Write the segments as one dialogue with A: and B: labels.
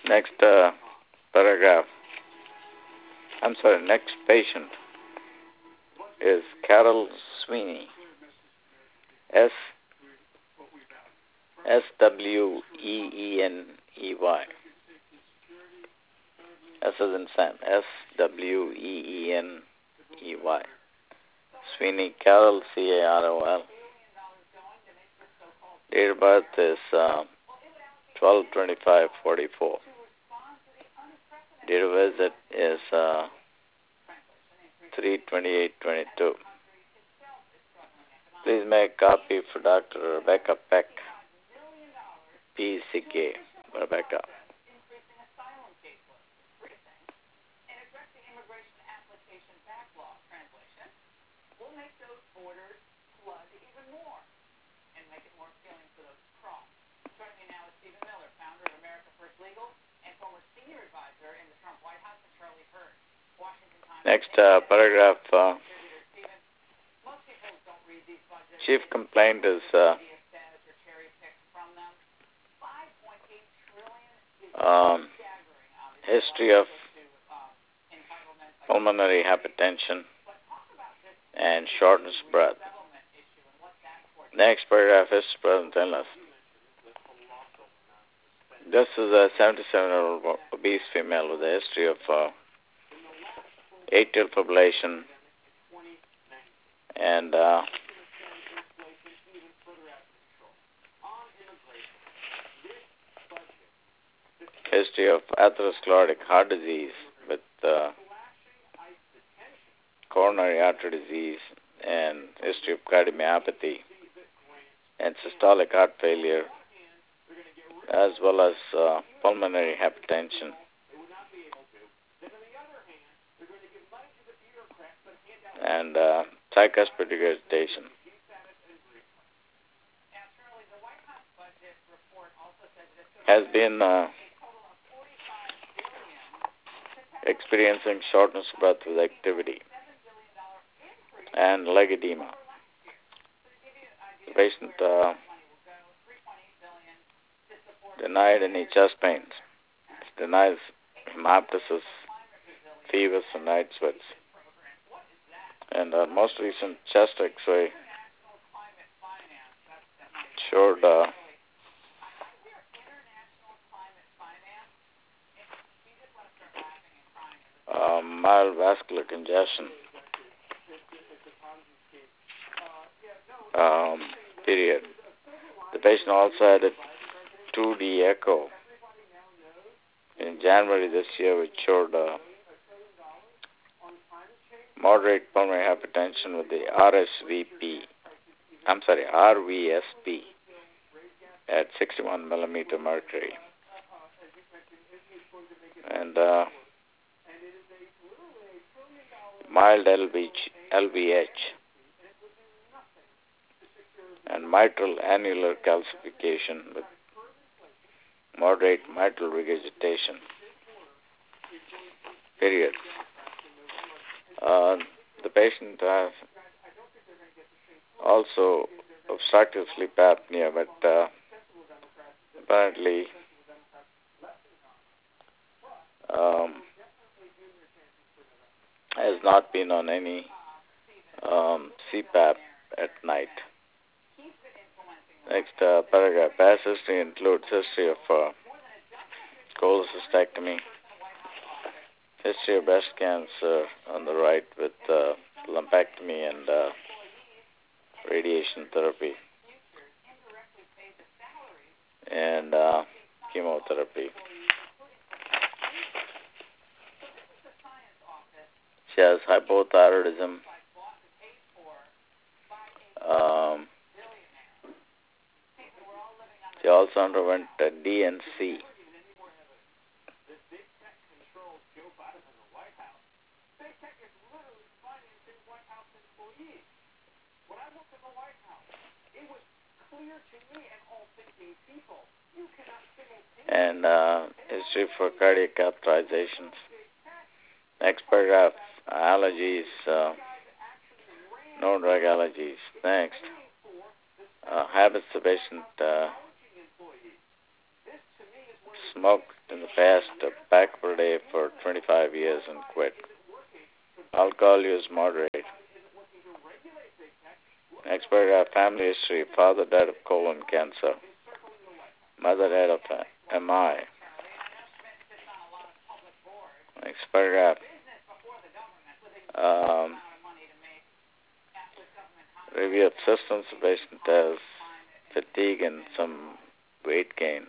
A: Next paragraph. Next patient is Carol Sweeney. S Sweeney. S as in Sam. Sweeney. Sweeney Carol, Carol. Date of birth is 12/25/44. Date of visit is 3/28/22. Please make a copy for Dr. Rebecca Peck, PCK. Rebecca. Next paragraph. Chief complaint is history of pulmonary hypertension and shortness of breath. Next paragraph is present illness. This is a 77-year-old obese female with a history of atrial fibrillation and history of atherosclerotic heart disease with coronary artery disease and history of cardiomyopathy and systolic heart failure, as well as pulmonary hypertension. And tricuspid regurgitation. Has been experiencing shortness of breath with activity and leg edema. The patient denied any chest pains. Denies hemoptysis, fevers, and night sweats. And most recent chest X-ray showed mild vascular congestion. Period. The patient also had a 2D echo in January this year, which showed moderate pulmonary hypertension with the RVSP at 61 millimeter mercury. And mild LVH and mitral annular calcification with moderate mitral regurgitation. Period. The patient has also obstructive sleep apnea, but apparently has not been on any CPAP at night. Next paragraph. Past history includes history of cholecystectomy, history of breast cancer on the right with lumpectomy and radiation therapy and chemotherapy. She has hypothyroidism. She also underwent DNC. And history for cardiac catheterizations. Next paragraph, allergies, no drug allergies. Next, habits the patient smoke in the past a pack per day for 25 years and quit. Alcohol use moderate. Next paragraph, family history. Father died of colon cancer. Mother died of MI. Next paragraph. Review of systems. The patient has fatigue and some weight gain.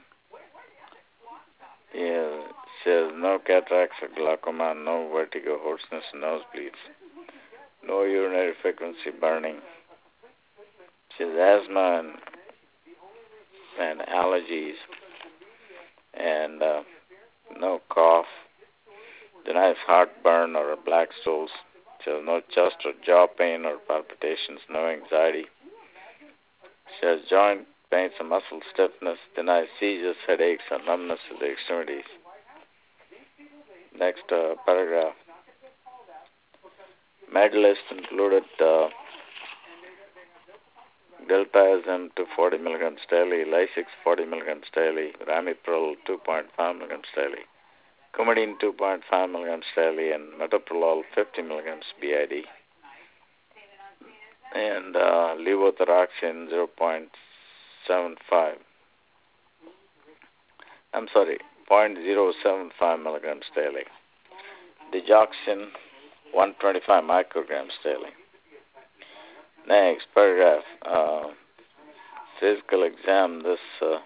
A: She has no cataracts or glaucoma, no vertigo, hoarseness, nosebleeds, no urinary frequency burning. She has asthma and allergies, and no cough. Denies heartburn or black stools. She has no chest or jaw pain or palpitations, no anxiety. She has joint pains and muscle stiffness. Denies seizures, headaches, and numbness of the extremities. Next paragraph. Medalist included diltiazem to 40 milligrams daily, Lasix 40 milligrams daily, Ramipril 2.5 milligrams daily, Coumadin 2.5 milligrams daily, and metoprolol 50 milligrams BID, and levothyroxine 0.75. I'm sorry, 0.075 milligrams daily. Digoxin 125 micrograms daily. Next paragraph. Physical exam. This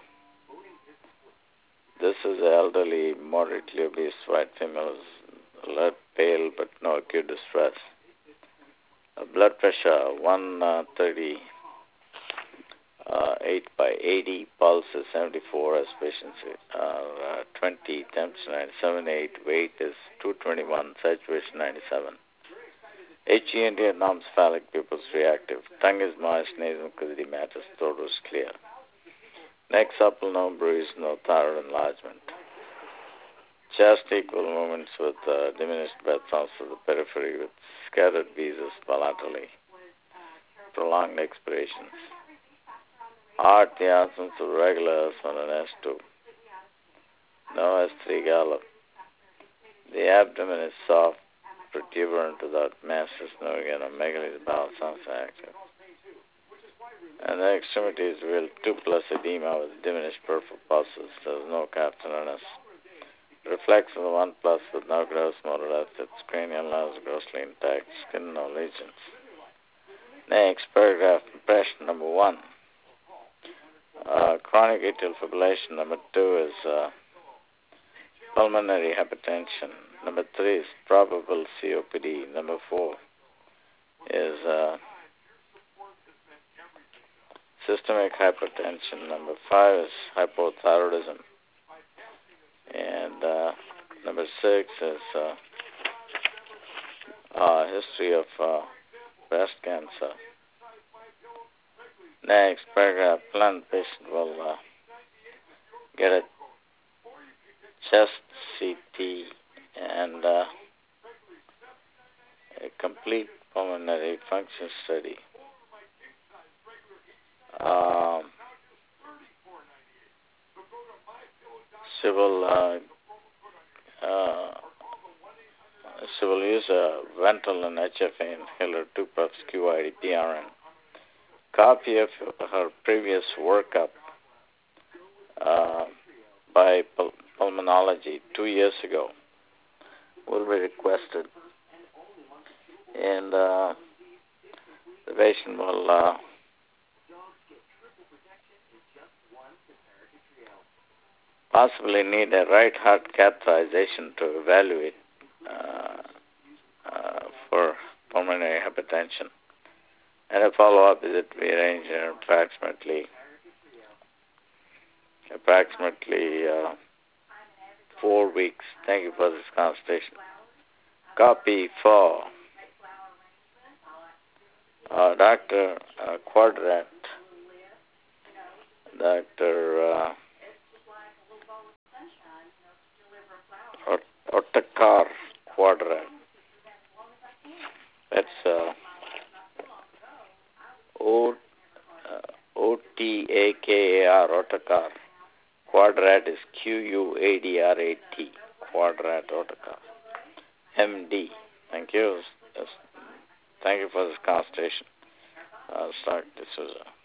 A: is an elderly, moderately obese white female, alert, pale, but no acute distress. Blood pressure 130. 8/80, pulse is 74, as patients 20, temps 97, 8, weight is 221, saturation 97. HENT non-cephalic pupils reactive, tongue is moist, nasal mucosa matters, throat was clear. Next, supple, no bruise, no thyroid enlargement. Chest equal movements with diminished breath sounds to the periphery with scattered wheezes bilaterally. Prolonged expirations. Heart, the absence of regular S1 and S2. No S3 gallop. The abdomen is soft, protuberant without masses, no megaly, the bowel sounds active. And the extremities will 2+ edema with diminished peripheral pulses. There is no capsulousness. Reflex of the 1+ with no gross motor deficits. Cranial nerves grossly intact. Skin no lesions. Next paragraph, impression number 1. Chronic atrial fibrillation. Number 2 is pulmonary hypertension. Number 3 is probable COPD. Number 4 is systemic hypertension. Number 5 is hypothyroidism. And number 6 is history of breast cancer. Next paragraph, plan patient will get a chest CT and a complete pulmonary function study. She will use a Ventolin HFA inhaler, 2 puffs QID PRN. Copy of her previous workup by pulmonology 2 years ago will be requested, and the patient will possibly need a right heart catheterization to evaluate for pulmonary hypertension. And a follow-up visit we arranged in approximately 4 weeks. Thank you for this consultation. Copy for Dr. Quadrat, Dr. Otakar Quadrat. That's Otakar, Otakar Quadrat is Quadrat, Quadrat Autocar. MD. Thank you. Yes. Thank you for this conversation. Start. This was